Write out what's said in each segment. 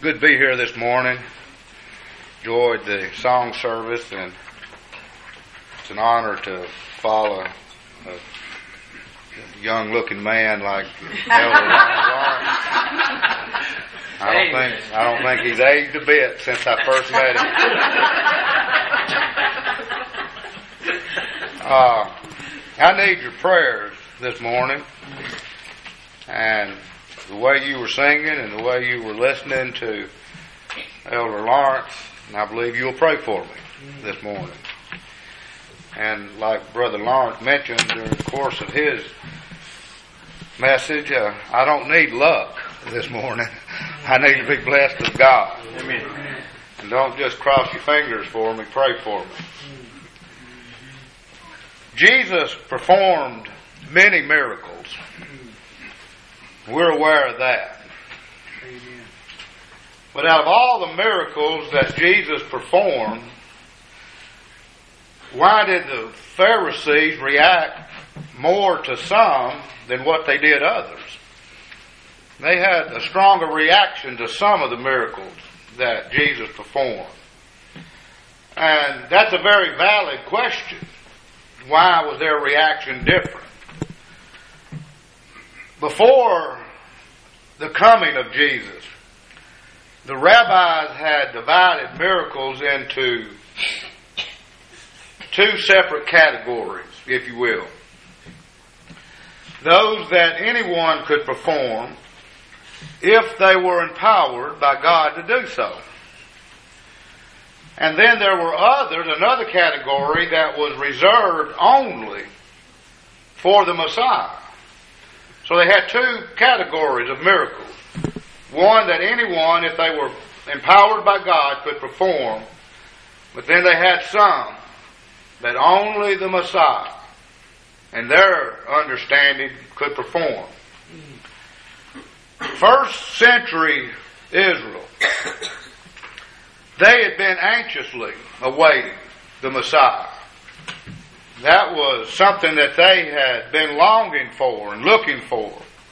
good to be here this morning. Enjoyed the song service, and it's an honor to follow a young-looking man like Elder Lawrence. I don't think he's aged a bit since I first met him. I need your prayers this morning, and the way you were singing and the way you were listening to Elder Lawrence, and I believe you'll pray for me this morning. And like Brother Lawrence mentioned during the course of his message, I don't need luck this morning. I need to be blessed of God. Amen. And don't just cross your fingers for me, pray for me. Jesus performed many miracles. We're aware of that. Amen. But out of all the miracles that Jesus performed, why did the Pharisees react more to some than what they did others? They had a stronger reaction to some of the miracles that Jesus performed. And that's a very valid question. Why was their reaction different? Before the coming of Jesus, the rabbis had divided miracles into two separate categories, if you will. Those that anyone could perform if they were empowered by God to do so. And then there were others, another category that was reserved only for the Messiah. So they had two categories of miracles. One that anyone, if they were empowered by God, could perform. But then they had some that only the Messiah and their understanding could perform. First century Israel, they had been anxiously awaiting the Messiah. That was something that they had been longing for and looking for.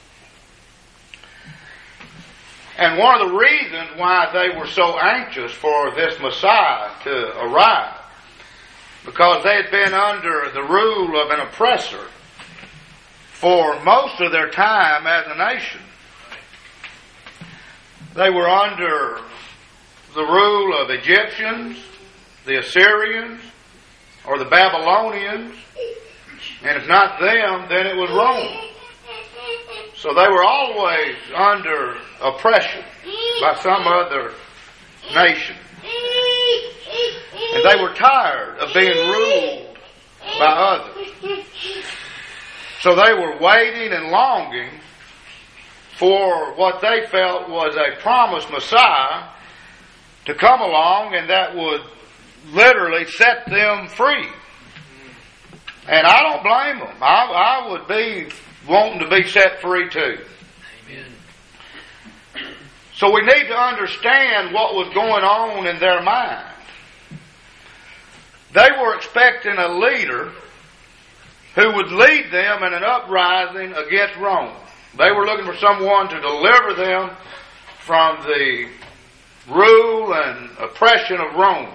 And one of the reasons why they were so anxious for this Messiah to arrive, because they had been under the rule of an oppressor for most of their time as a nation. They were under the rule of Egyptians, the Assyrians, or the Babylonians, and if not them, then it was Rome. So they were always under oppression by some other nation. And they were tired of being ruled by others. So they were waiting and longing for what they felt was a promised Messiah to come along, and that would literally set them free. And I don't blame them. I would be wanting to be set free too. Amen. So we need to understand what was going on in their mind. They were expecting a leader who would lead them in an uprising against Rome. They were looking for someone to deliver them from the rule and oppression of Rome.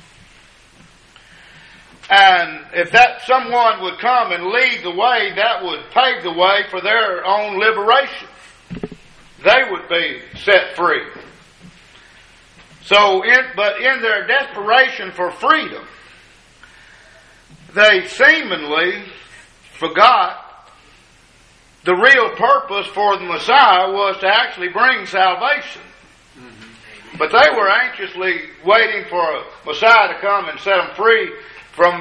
And if that someone would come and lead the way, that would pave the way for their own liberation. They would be set free. But in their desperation for freedom, they seemingly forgot the real purpose for the Messiah was to actually bring salvation. But they were anxiously waiting for a Messiah to come and set them free from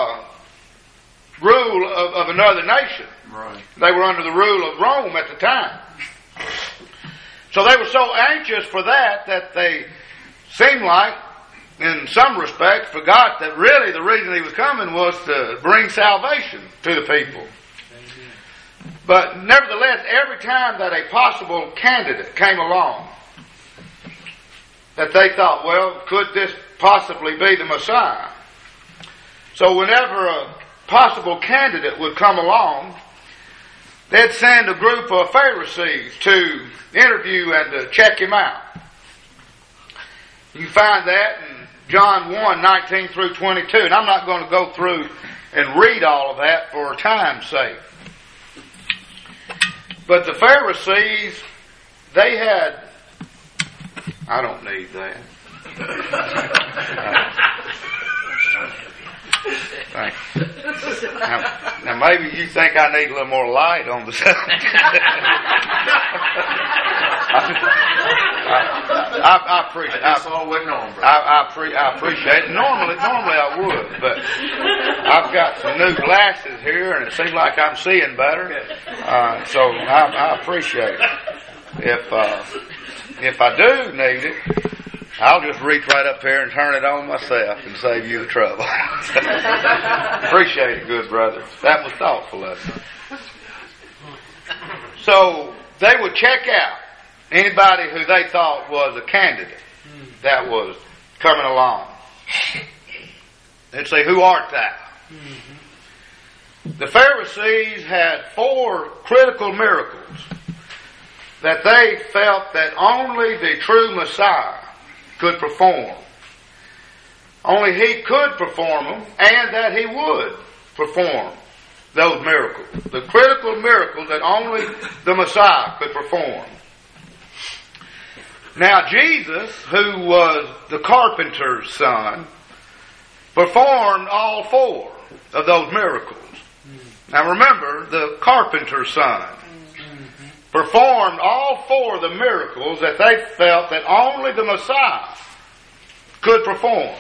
rule of another nation. Right. They were under the rule of Rome at the time. So they were so anxious for that they seemed like, in some respects, forgot that really the reason he was coming was to bring salvation to the people. But nevertheless, every time that a possible candidate came along, that they thought, well, could this possibly be the Messiah? So whenever a possible candidate would come along, they'd send a group of Pharisees to interview and to check him out. You find that in John 1:19 through 22. And I'm not going to go through and read all of that for time's sake. But the Pharisees, they had... I don't need that. Thanks. Now maybe you think I need a little more light on the subject. I appreciate. That's all waiting on, bro. I appreciate it. Normally I would, but I've got some new glasses here, and it seems like I'm seeing better. So I appreciate it. If I do need it, I'll just reach right up here and turn it on myself and save you the trouble. Appreciate it, good brother. That was thoughtful of you. So they would check out anybody who they thought was a candidate that was coming along. They'd say, "Who art thou?" The Pharisees had 4 critical miracles that they felt that only the true Messiah could perform. Only He could perform them, and that He would perform those miracles. The critical miracles that only the Messiah could perform. Now Jesus, who was the carpenter's son, performed all 4 of those miracles. Now remember, the carpenter's son performed all 4 of the miracles that they felt that only the Messiah could perform.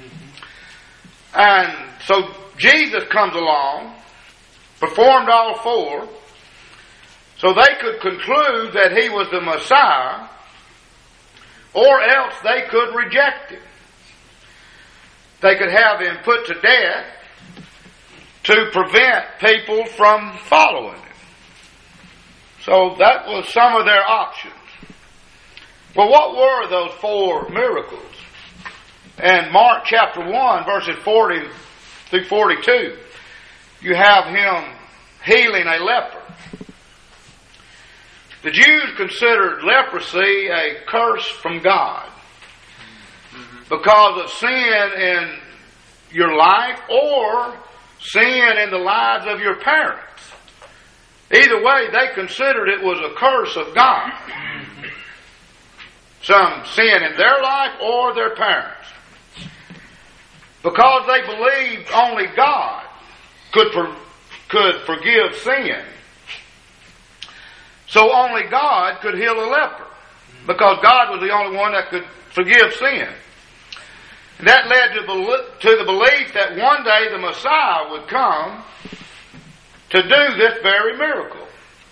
And so Jesus comes along, performed all 4, so they could conclude that He was the Messiah, or else they could reject Him. They could have Him put to death to prevent people from following Him. So that was some of their options. Well, what were those 4 miracles? In Mark chapter 1, verses 40 through 42, you have Him healing a leper. The Jews considered leprosy a curse from God because of sin in your life or sin in the lives of your parents. Either way, they considered it was a curse of God. Some sin in their life or their parents. Because they believed only God could forgive sin. So only God could heal a leper. Because God was the only one that could forgive sin. And that led to the belief that one day the Messiah would come to do this very miracle.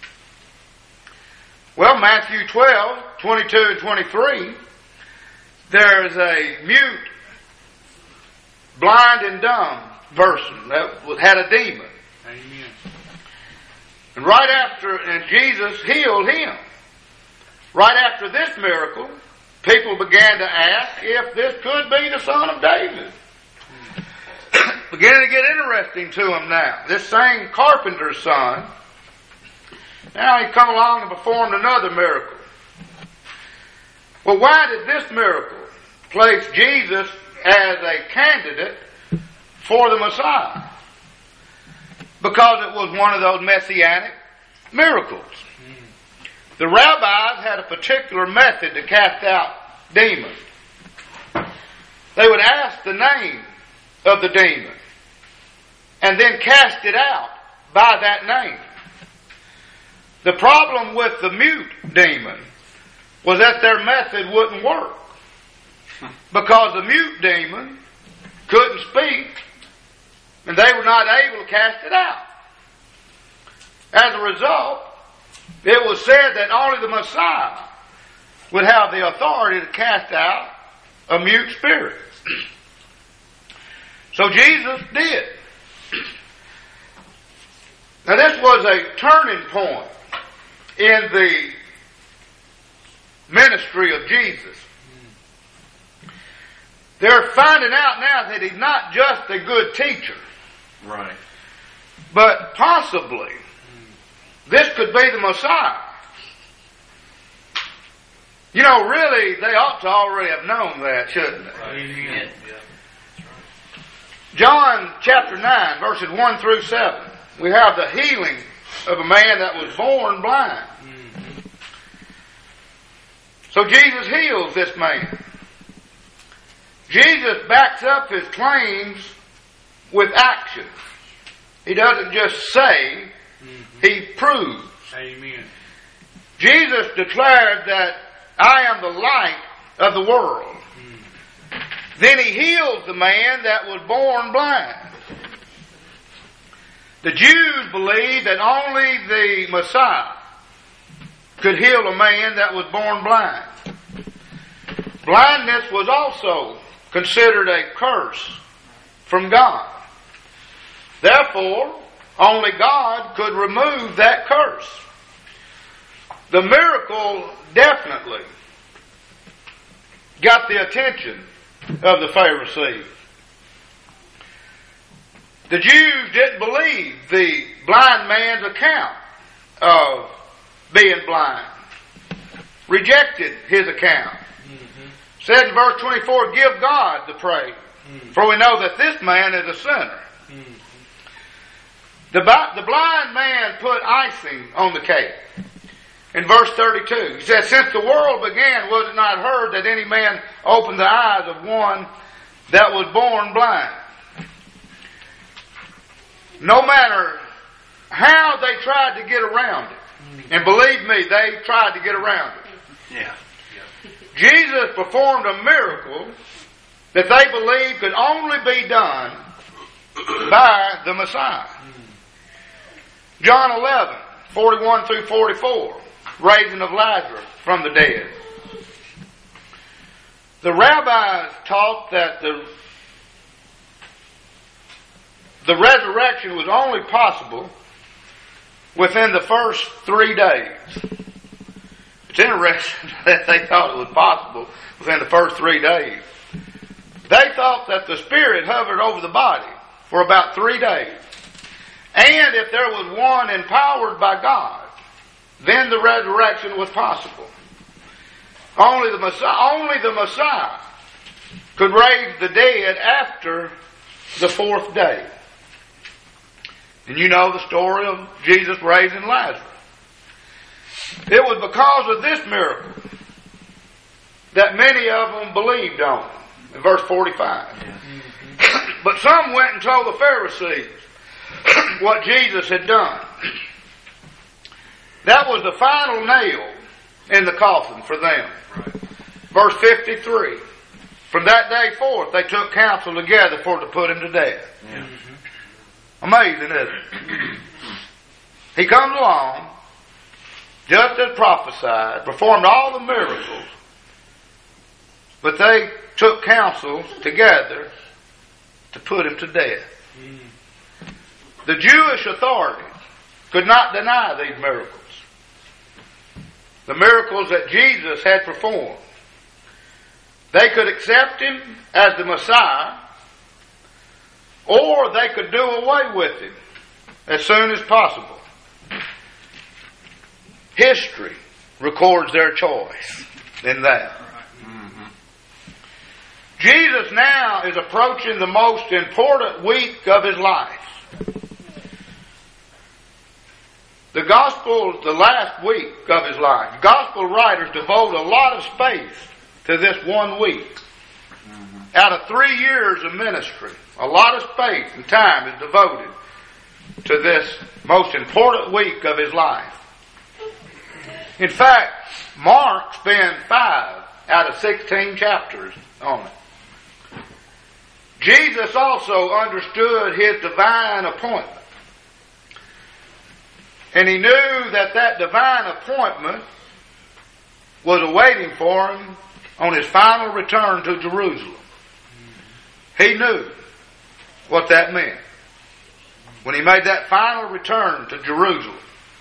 Well, Matthew 12, 22 and 23, there's a mute, blind and dumb person that had a demon. Amen. And and Jesus healed him. Right after this miracle, people began to ask if this could be the Son of David. Beginning to get interesting to him now. This same carpenter's son, now he come along and performed another miracle. Well, why did this miracle place Jesus as a candidate for the Messiah? Because it was one of those messianic miracles. The rabbis had a particular method to cast out demons. They would ask the name of the demon and then cast it out by that name. The problem with the mute demon was that their method wouldn't work. Because the mute demon couldn't speak and they were not able to cast it out. As a result, it was said that only the Messiah would have the authority to cast out a mute spirit. So Jesus did. Now this was a turning point in the ministry of Jesus. They're finding out now that He's not just a good teacher. Right. But possibly this could be the Messiah. You know, really, they ought to already have known that, shouldn't they? Amen. John chapter 9, verses 1 through 7. We have the healing of a man that was born blind. So Jesus heals this man. Jesus backs up his claims with action. He doesn't just say, he proves. Amen. Jesus declared that I am the light of the world. Then he heals the man that was born blind. The Jews believed that only the Messiah could heal a man that was born blind. Blindness was also considered a curse from God. Therefore, only God could remove that curse. The miracle definitely got the attention of the Pharisees. The Jews didn't believe the blind man's account of being blind. Rejected his account. Said in verse 24, give God the praise, for we know that this man is a sinner. The blind man put icing on the cake. In verse 32, he says, since the world began, was it not heard that any man opened the eyes of one that was born blind? No matter how they tried to get around it, and believe me, they tried to get around it. Yeah. Jesus performed a miracle that they believed could only be done by the Messiah. John 11, 41 through 44. Raising of Lazarus from the dead. The rabbis taught that the resurrection was only possible within the first 3 days. It's interesting that they thought it was possible within the first 3 days. They thought that the Spirit hovered over the body for about 3 days. And if there was one empowered by God, then the resurrection was possible. Only the Messiah could raise the dead after the 4th day. And you know the story of Jesus raising Lazarus. It was because of this miracle that many of them believed on. In verse 45. But some went and told the Pharisees what Jesus had done. That was the final nail in the coffin for them. Verse 53. From that day forth, they took counsel together for to put him to death. Yeah. Amazing, isn't it? He comes along, just as prophesied, performed all the miracles, but they took counsel together to put him to death. The Jewish authorities could not deny these miracles. The miracles that Jesus had performed. They could accept him as the Messiah, or they could do away with him as soon as possible. History records their choice in that. Jesus now is approaching the most important week of his life. The last week of his life. Gospel writers devote a lot of space to this 1 week. Out of 3 years of ministry, a lot of space and time is devoted to this most important week of his life. In fact, Mark spends 5 out of 16 chapters on it. Jesus also understood his divine appointment. And he knew that that divine appointment was awaiting for him on his final return to Jerusalem. He knew what that meant when he made that final return to Jerusalem.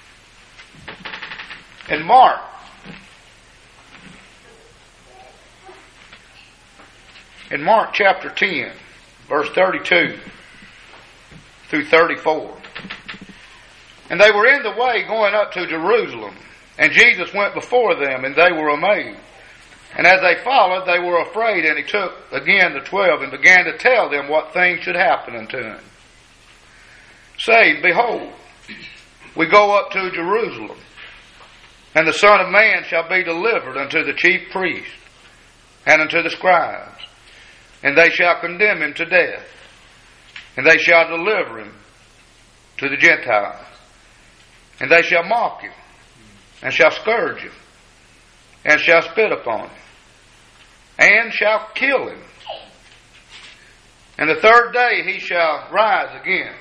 In Mark chapter 10, verse 32 through 34. And they were in the way going up to Jerusalem, and Jesus went before them, and they were amazed And as they followed, they were afraid, and he took again the 12 and began to tell them what things should happen unto him, saying, Behold, we go up to Jerusalem, and the Son of Man shall be delivered unto the chief priests and unto the scribes, and they shall condemn him to death, and they shall deliver him to the Gentiles, and they shall mock him, and shall scourge him, and shall spit upon him, and shall kill him. And the third day he shall rise again.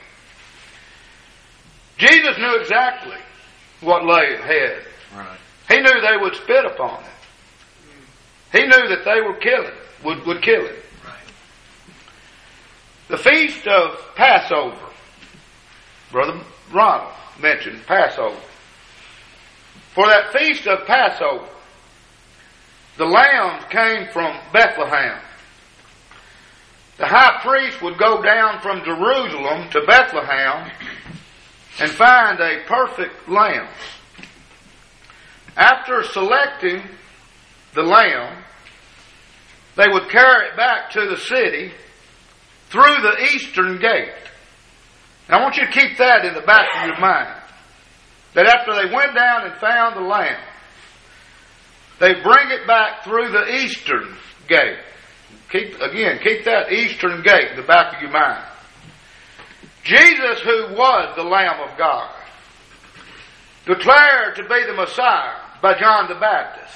Jesus knew exactly what lay ahead. Right. He knew they would spit upon him. He knew that they were would kill him. Right. The feast of Passover. Brother Ronald mentioned Passover. For that feast of Passover, the lambs came from Bethlehem. The high priest would go down from Jerusalem to Bethlehem and find a perfect lamb. After selecting the lamb, they would carry it back to the city through the eastern gate. And I want you to keep that in the back of your mind. That after they went down and found the lamb, they bring it back through the eastern gate. Keep that eastern gate in the back of your mind. Jesus, who was the Lamb of God, declared to be the Messiah by John the Baptist.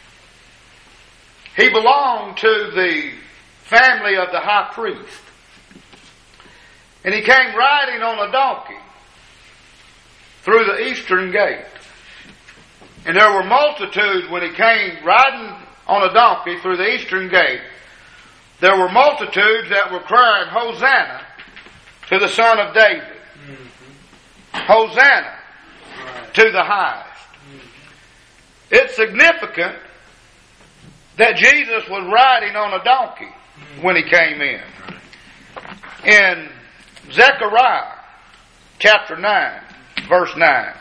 He belonged to the family of the high priest. And he came riding on a donkey through the eastern gate. And there were multitudes when he came riding on a donkey through the eastern gate. There were multitudes that were crying, Hosanna to the Son of David. Mm-hmm. Hosanna to the highest. Mm-hmm. It's significant that Jesus was riding on a donkey when he came in. In Zechariah chapter 9, verse 9.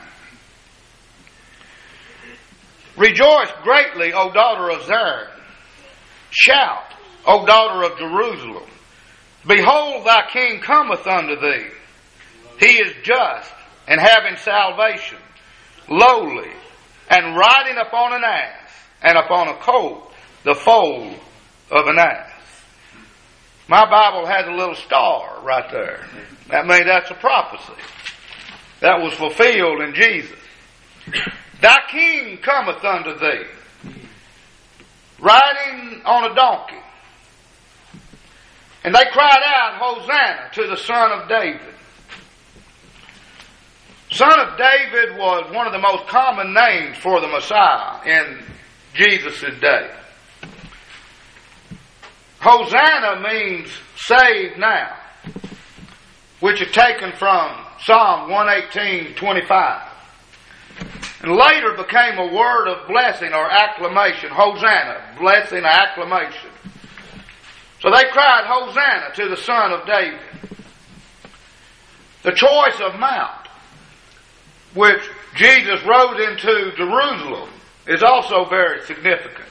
Rejoice greatly, O daughter of Zion. Shout, O daughter of Jerusalem. Behold, thy king cometh unto thee. He is just and having salvation, lowly, and riding upon an ass, and upon a colt, the foal of an ass. My Bible has a little star right there. That means that's a prophecy that was fulfilled in Jesus. Thy king cometh unto thee, riding on a donkey. And they cried out, Hosanna to the Son of David. Son of David was one of the most common names for the Messiah in Jesus' day. Hosanna means save now, which is taken from Psalm 118:25. And later became a word of blessing or acclamation. Hosanna, blessing, acclamation. So they cried, Hosanna to the Son of David. The choice of mount, which Jesus rode into Jerusalem, is also very significant.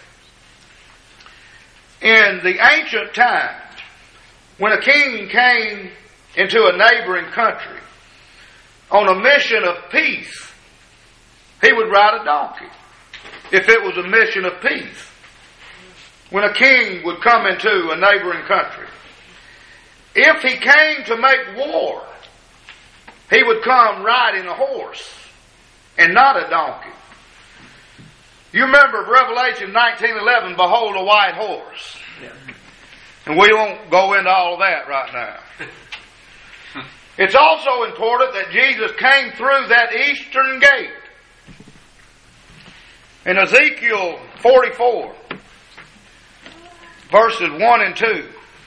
In the ancient times, when a king came into a neighboring country on a mission of peace, he would ride a donkey if it was a mission of peace. When a king would come into a neighboring country, if he came to make war, he would come riding a horse and not a donkey. You remember Revelation 19:11, behold a white horse. Yeah. And we won't go into all of that right now. It's also important that Jesus came through that eastern gate. In Ezekiel 44, verses 1 and 2.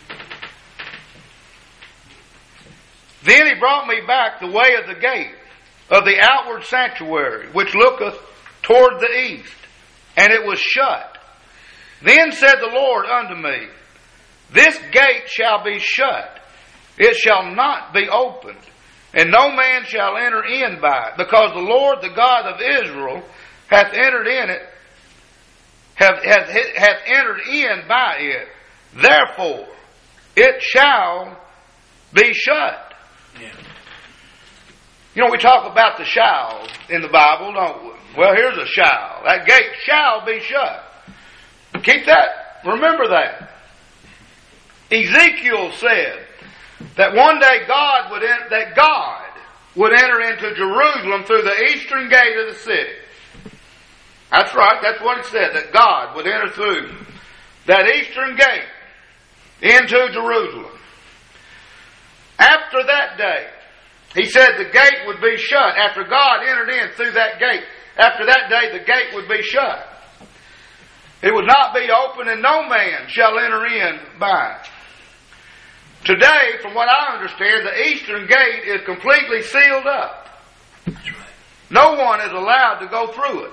Then he brought me back the way of the gate of the outward sanctuary, which looketh toward the east, and it was shut. Then said the Lord unto me, This gate shall be shut, it shall not be opened, and no man shall enter in by it, because the Lord, the God of Israel, hath entered in it hath entered in by it. Therefore, it shall be shut. Yeah. You know, we talk about the shall in the Bible, don't we? Well, here's a shall. That gate shall be shut. Keep that. Remember that. Ezekiel said that one day God would enter into Jerusalem through the eastern gate of the city. That's right. That's what it said, that God would enter through that eastern gate into Jerusalem. After that day, he said the gate would be shut. After God entered in through that gate, after that day the gate would be shut. It would not be open, and no man shall enter in by it. Today, from what I understand, the eastern gate is completely sealed up. That's right. No one is allowed to go through it.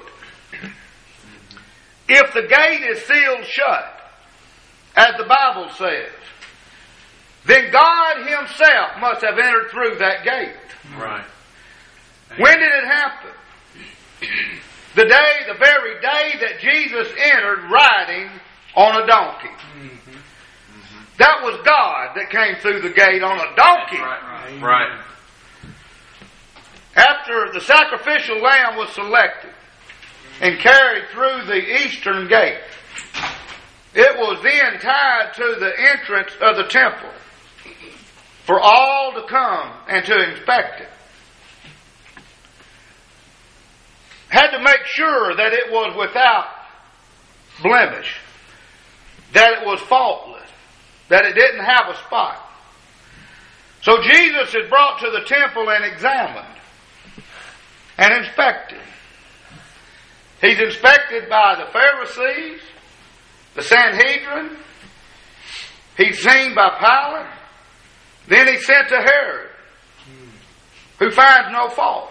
If the gate is sealed shut, as the Bible says, then God Himself must have entered through that gate. Right. When did it happen? The very day that Jesus entered riding on a donkey. Mm-hmm. That was God that came through the gate on a donkey. Right. Right. After the sacrificial lamb was selected and carried through the eastern gate, it was then tied to the entrance of the temple for all to come and to inspect it. Had to make sure that it was without blemish, that it was faultless, that it didn't have a spot. So Jesus is brought to the temple and examined and inspected. He's inspected by the Pharisees, the Sanhedrin. He's seen by Pilate. Then he's sent to Herod, who finds no fault.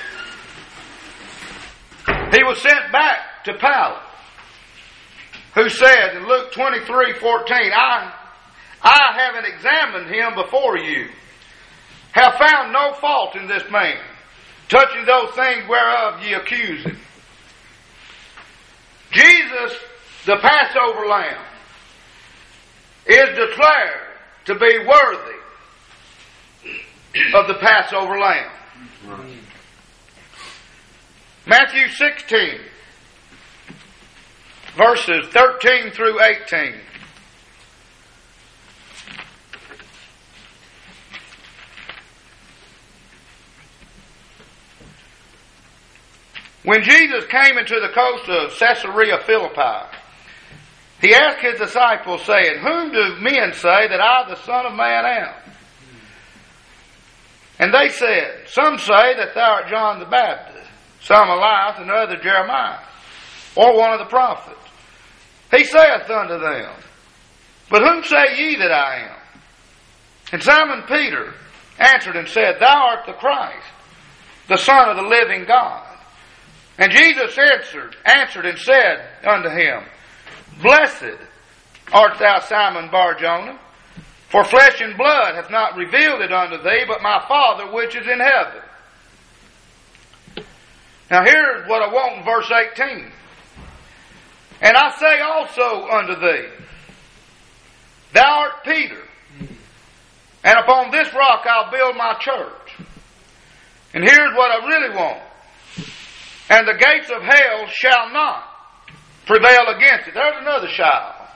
He was sent back to Pilate, who said in Luke 23:14, I having examined him before you, have found no fault in this man, touching those things whereof ye accuse him. Jesus, the Passover Lamb, is declared to be worthy of the Passover Lamb. Right. Matthew 16, verses 13 through 18. When Jesus came into the coast of Caesarea Philippi, He asked His disciples, saying, Whom do men say that I, the Son of Man, am? And they said, Some say that thou art John the Baptist, some Elias, and others Jeremiah, or one of the prophets. He saith unto them, But whom say ye that I am? And Simon Peter answered and said, Thou art the Christ, the Son of the living God. And Jesus answered and said unto him, Blessed art thou, Simon Bar-Jonah, for flesh and blood hath not revealed it unto thee, but my Father which is in heaven. Now here's what I want in verse 18. And I say also unto thee, Thou art Peter, and upon this rock I'll build my church. And here's what I really want. And the gates of hell shall not prevail against it. There's another shall.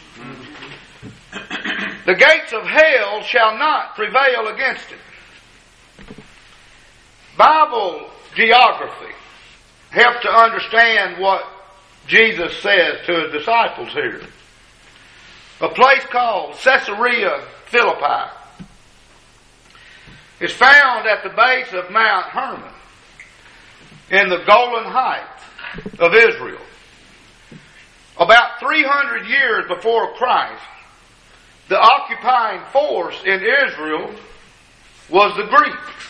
The gates of hell shall not prevail against it. Bible geography helps to understand what Jesus says to His disciples here. A place called Caesarea Philippi is found at the base of Mount Hermon in the Golan Heights of Israel. About 300 years before Christ, the occupying force in Israel was the Greeks.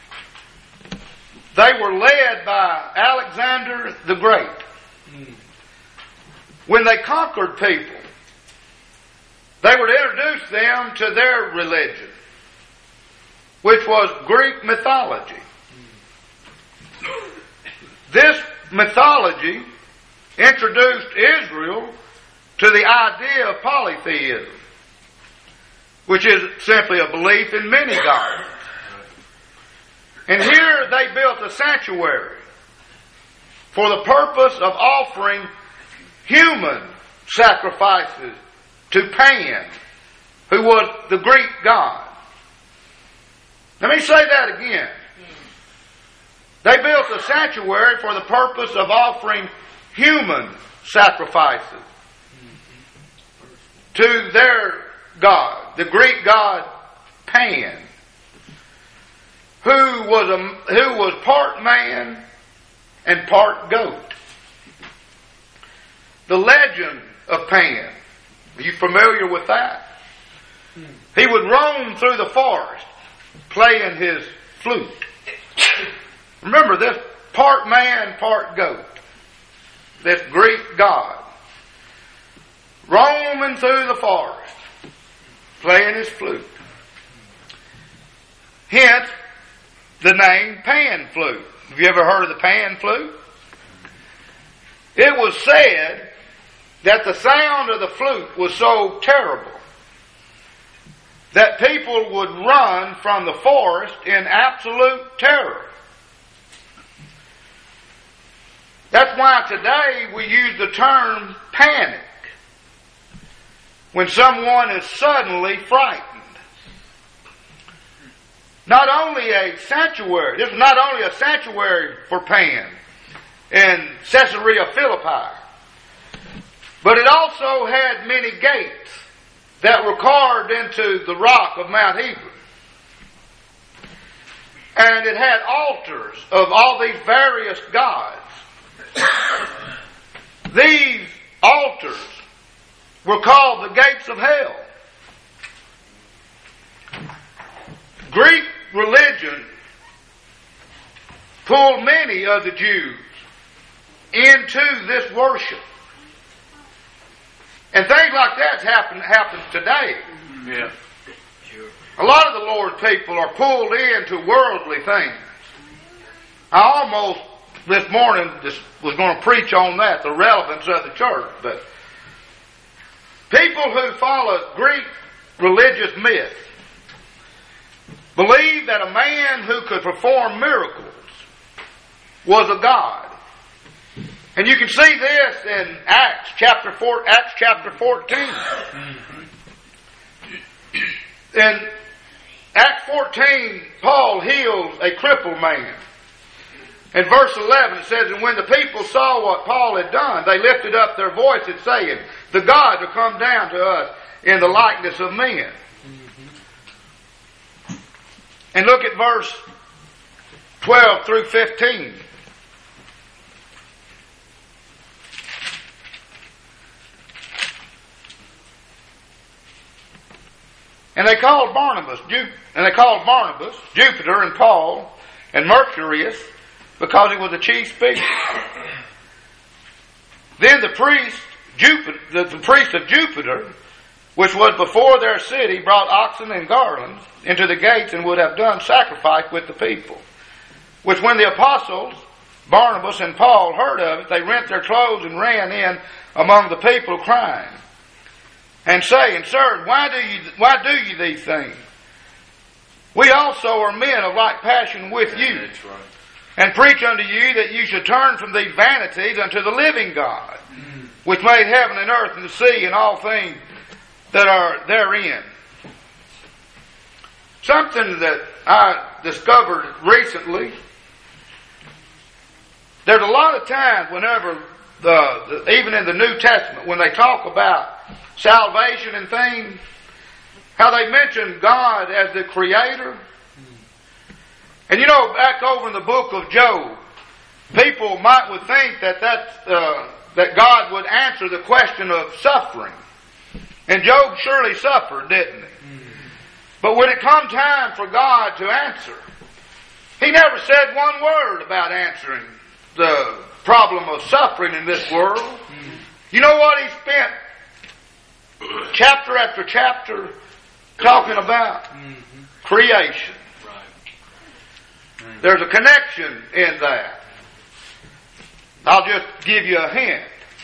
They were led by Alexander the Great. When they conquered people, they would introduce them to their religion, which was Greek mythology. This mythology introduced Israel to the idea of polytheism, which is simply a belief in many gods. And here they built a sanctuary for the purpose of offering human sacrifices to Pan, who was the Greek god. Let me say that again. They built a sanctuary for the purpose of offering human sacrifices to their god, the Greek god Pan, who was part man and part goat. The legend of Pan. Are you familiar with that? He would roam through the forest playing his flute. Remember this, part man, part goat. This Greek god. Roaming through the forest playing his flute. Hence, the name Pan flute. Have you ever heard of the Pan flute? It was said that the sound of the flute was so terrible that people would run from the forest in absolute terror. That's why today we use the term panic when someone is suddenly frightened. Not only a sanctuary, this is not only a sanctuary for Pan in Caesarea Philippi, but it also had many gates that were carved into the rock of Mount Hebron. And it had altars of all these various gods. These altars were called the gates of hell. Greek religion pulled many of the Jews into this worship. And things like that happens today. Yeah. A lot of the Lord's people are pulled into worldly things. I almost this morning was going to preach on that, the relevance of the church. But people who follow Greek religious myth believe that a man who could perform miracles was a god. And you can see this in Acts chapter 14. In Acts 14, Paul heals a crippled man. In verse 11 it says, "And when the people saw what Paul had done, they lifted up their voices, saying, 'The gods are come down to us in the likeness of men.'" And look at verse 12 through 15. And they called Barnabas, Jupiter and Paul, and Mercurius, because he was the chief speaker. Then the priest of Jupiter, which was before their city, brought oxen and garlands into the gates, and would have done sacrifice with the people. Which when the apostles, Barnabas and Paul, heard of it, they rent their clothes and ran in among the people, crying, and saying, "Sirs, why do you these things? We also are men of like passion with you, That's right. and preach unto you that you should turn from these vanities unto the living God, which made heaven and earth and the sea and all things that are therein." Something that I discovered recently, there's a lot of times whenever, even in the New Testament, when they talk about salvation and things, how they mention God as the Creator. And you know, back over in the book of Job, people would think that God would answer the question of suffering. And Job surely suffered, didn't he? But when it come time for God to answer, he never said one word about answering the problem of suffering in this world. You know what he spent chapter after chapter talking about? Creation. There's a connection in that. I'll just give you a hint.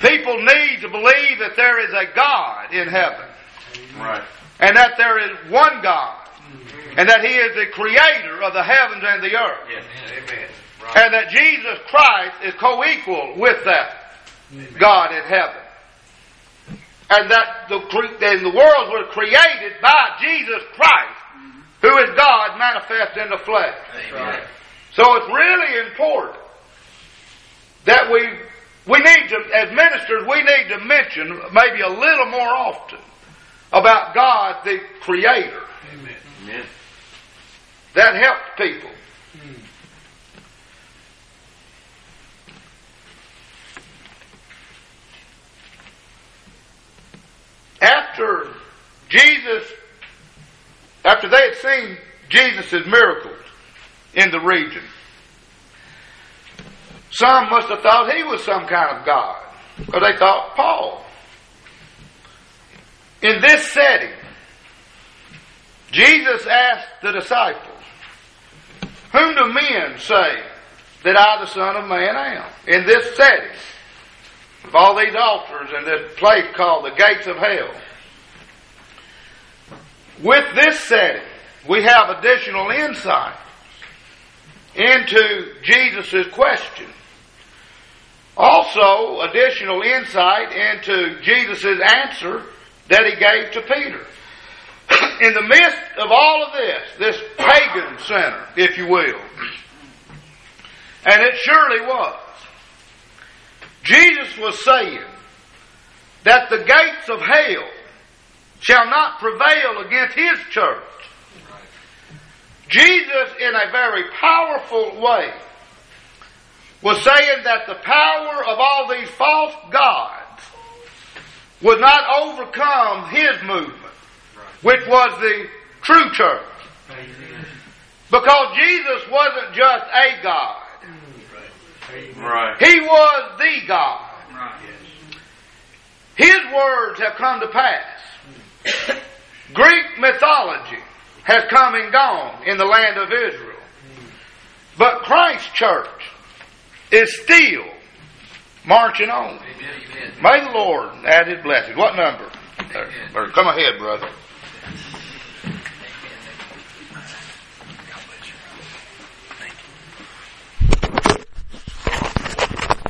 People need to believe that there is a God in heaven. Right. And that there is one God. And that He is the creator of the heavens and the earth. Yes. Amen. Right. And that Jesus Christ is co-equal with that God in heaven. And that the worlds were created by Jesus Christ, who is God manifest in the flesh. Right. So it's really important that we need to, as ministers, we need to mention maybe a little more often about God the Creator. Amen. That helps people. After they had seen Jesus' miracles in the region, some must have thought he was some kind of God. Because they thought, Paul, in this setting, Jesus asked the disciples, whom do men say that I, the Son of Man, am? In this setting, of all these altars and this place called the gates of hell. With this setting, we have additional insight into Jesus' question. Also, additional insight into Jesus' answer that He gave to Peter. In the midst of all of this pagan center, if you will, and it surely was, Jesus was saying that the gates of hell shall not prevail against His church. Jesus, in a very powerful way, was saying that the power of all these false gods would not overcome His movement, which was the true church. Because Jesus wasn't just a God. Right. He was the God. His words have come to pass. Greek mythology has come and gone in the land of Israel. But Christ's church is still marching on. May the Lord add His blessings. What number? Come ahead, brother.